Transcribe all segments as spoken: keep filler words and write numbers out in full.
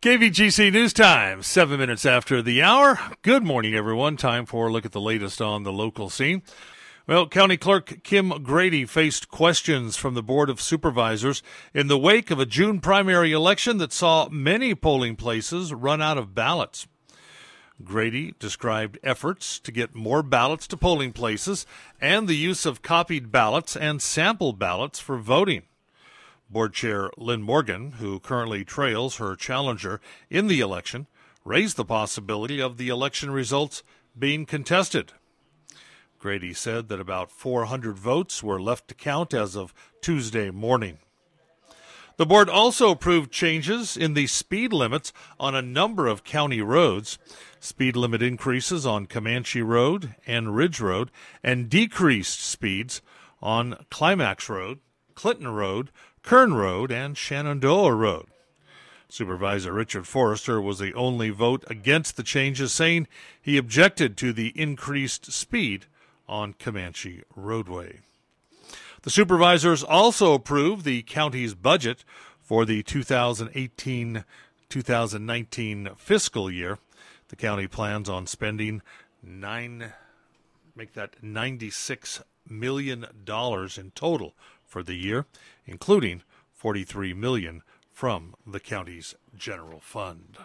K V G C News Time, seven minutes after the hour. Good morning, everyone. Time for a look at the latest on the local scene. Well, County Clerk Kim Grady faced questions from the Board of Supervisors in the wake of a June primary election that saw many polling places run out of ballots. Grady described efforts to get more ballots to polling places and the use of copied ballots and sample ballots for voting. Board Chair Lynn Morgan, who currently trails her challenger in the election, raised the possibility of the election results being contested. Grady said that about four hundred votes were left to count as of Tuesday morning. The board also approved changes in the speed limits on a number of county roads, speed limit increases on Comanche Road and Ridge Road, and decreased speeds on Climax Road, Clinton Road, Kern Road, and Shenandoah Road. Supervisor Richard Forrester was the only vote against the changes, saying he objected to the increased speed on Comanche Roadway. The supervisors also approved the county's budget for the two thousand eighteen two thousand nineteen fiscal year. The county plans on spending nine, make that ninety-six million dollars in total for the year, including forty-three million dollars from the county's general fund.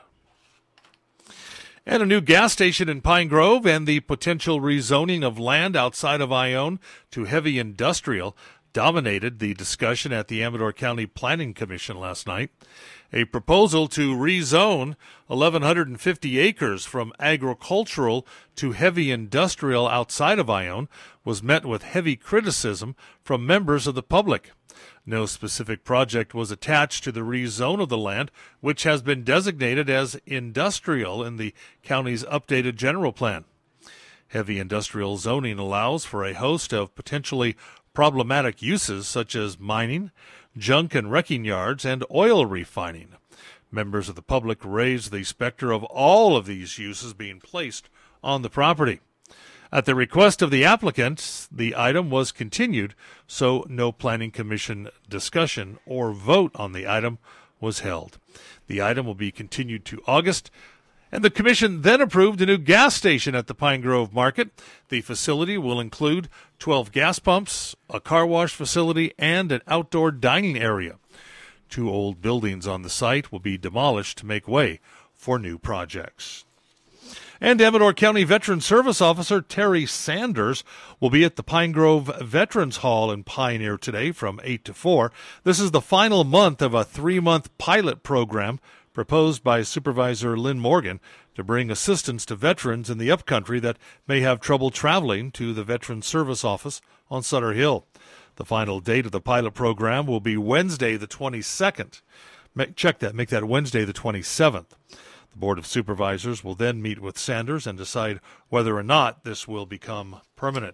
And a new gas station in Pine Grove and the potential rezoning of land outside of Ione to heavy industrial dominated the discussion at the Amador County Planning Commission last night. A proposal to rezone eleven fifty acres from agricultural to heavy industrial outside of Ione was met with heavy criticism from members of the public. No specific project was attached to the rezone of the land, which has been designated as industrial in the county's updated general plan. Heavy industrial zoning allows for a host of potentially problematic uses such as mining, junk and wrecking yards, and oil refining. Members of the public raised the specter of all of these uses being placed on the property. At the request of the applicants, the item was continued, so no Planning Commission discussion or vote on the item was held. The item will be continued to August, and the Commission then approved a new gas station at the Pine Grove Market. The facility will include twelve gas pumps, a car wash facility, and an outdoor dining area. Two old buildings on the site will be demolished to make way for new projects. And Amador County Veteran Service Officer Terry Sanders will be at the Pine Grove Veterans Hall in Pioneer today from eight to four. This is the final month of a three-month pilot program proposed by Supervisor Lynn Morgan to bring assistance to veterans in the upcountry that may have trouble traveling to the Veteran Service Office on Sutter Hill. The final date of the pilot program will be Wednesday the twenty-second. Check that, make that Wednesday the twenty-seventh. The Board of Supervisors will then meet with Sanders and decide whether or not this will become permanent.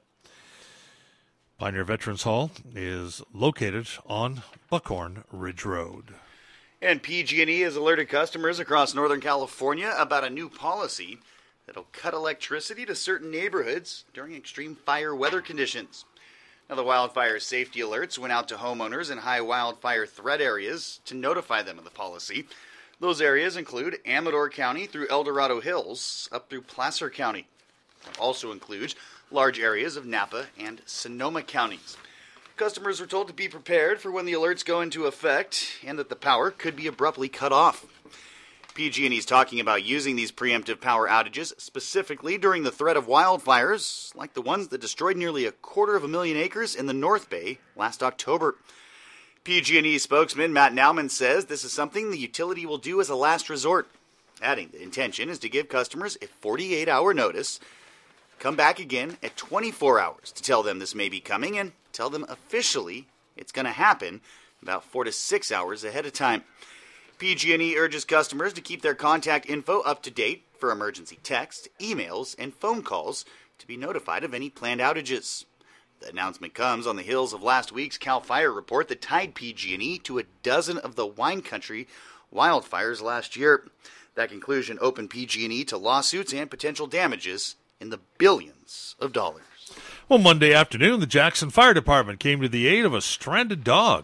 Pioneer Veterans Hall is located on Buckhorn Ridge Road. And P G and E has alerted customers across Northern California about a new policy that will cut electricity to certain neighborhoods during extreme fire weather conditions. Now, the wildfire safety alerts went out to homeowners in high wildfire threat areas to notify them of the policy. Those areas include Amador County through El Dorado Hills up through Placer County. It also includes large areas of Napa and Sonoma counties. Customers were told to be prepared for when the alerts go into effect and that the power could be abruptly cut off. P G and E is talking about using these preemptive power outages specifically during the threat of wildfires like the ones that destroyed nearly a quarter of a million acres in the North Bay last October. P G and E spokesman Matt Nauman says this is something the utility will do as a last resort, adding the intention is to give customers a forty-eight hour notice, come back again at twenty-four hours to tell them this may be coming, and tell them officially it's going to happen about four to six hours ahead of time. P G and E urges customers to keep their contact info up to date for emergency text, emails, and phone calls to be notified of any planned outages. The announcement comes on the heels of last week's CAL FIRE report that tied P G and E to a dozen of the wine country wildfires last year. That conclusion opened P G and E to lawsuits and potential damages in the billions of dollars. Well, Monday afternoon, the Jackson Fire Department came to the aid of a stranded dog.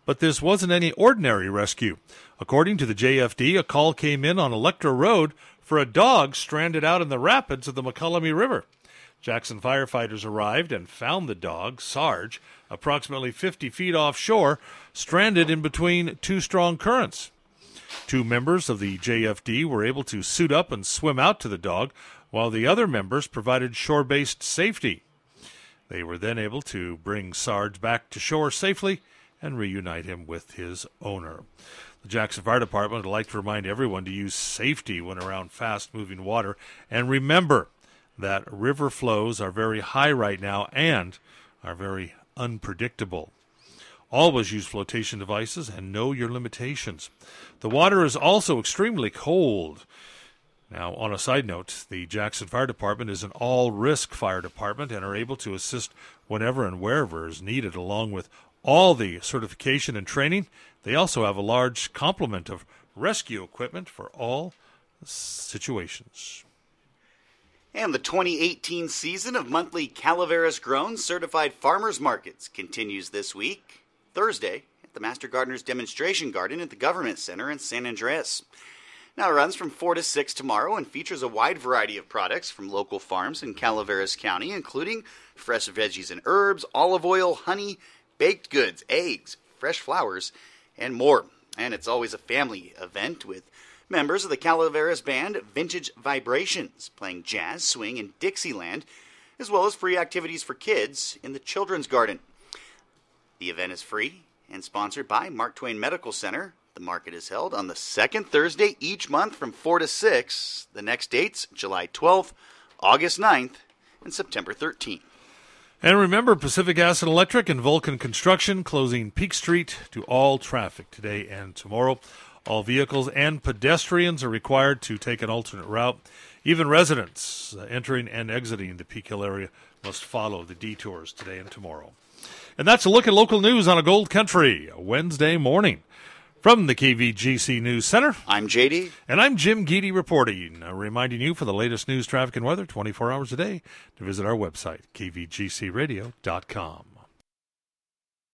but this wasn't any ordinary rescue. According to the J F D, a call came in on Electra Road for a dog stranded out in the rapids of the McCullamy River. Jackson firefighters arrived and found the dog, Sarge, approximately fifty feet offshore, stranded in between two strong currents. Two members of the J F D were able to suit up and swim out to the dog, while the other members provided shore-based safety. They were then able to bring Sarge back to shore safely and reunite him with his owner. The Jackson Fire Department would like to remind everyone to use safety when around fast-moving water, and remember that river flows are very high right now and are very unpredictable. Always use flotation devices and know your limitations. The water is also extremely cold. Now, on a side note, the Jackson Fire Department is an all-risk fire department and are able to assist whenever and wherever is needed, along with all the certification and training. They also have a large complement of rescue equipment for all situations. And the twenty eighteen season of monthly Calaveras Grown Certified Farmers Markets continues this week, Thursday, at the Master Gardeners Demonstration Garden at the Government Center in San Andreas. Now it runs from four to six tomorrow and features a wide variety of products from local farms in Calaveras County, including fresh veggies and herbs, olive oil, honey, baked goods, eggs, fresh flowers, and more. And it's always a family event with members of the Calaveras band Vintage Vibrations playing jazz, swing, and Dixieland, as well as free activities for kids in the Children's Garden. The event is free and sponsored by Mark Twain Medical Center. The market is held on the second Thursday each month from four to six. The next dates, July twelfth, August ninth, and September thirteenth. And remember, Pacific Acid Electric and Vulcan Construction closing Peak Street to all traffic today and tomorrow. All vehicles and pedestrians are required to take an alternate route. Even residents uh, entering and exiting the Peak Hill area must follow the detours today and tomorrow. And that's a look at local news on a Gold Country Wednesday morning. From the K V G C News Center, I'm J D. And I'm Jim Geedy reporting, uh, reminding you for the latest news, traffic, and weather twenty-four hours a day to visit our website, k v g c radio dot com.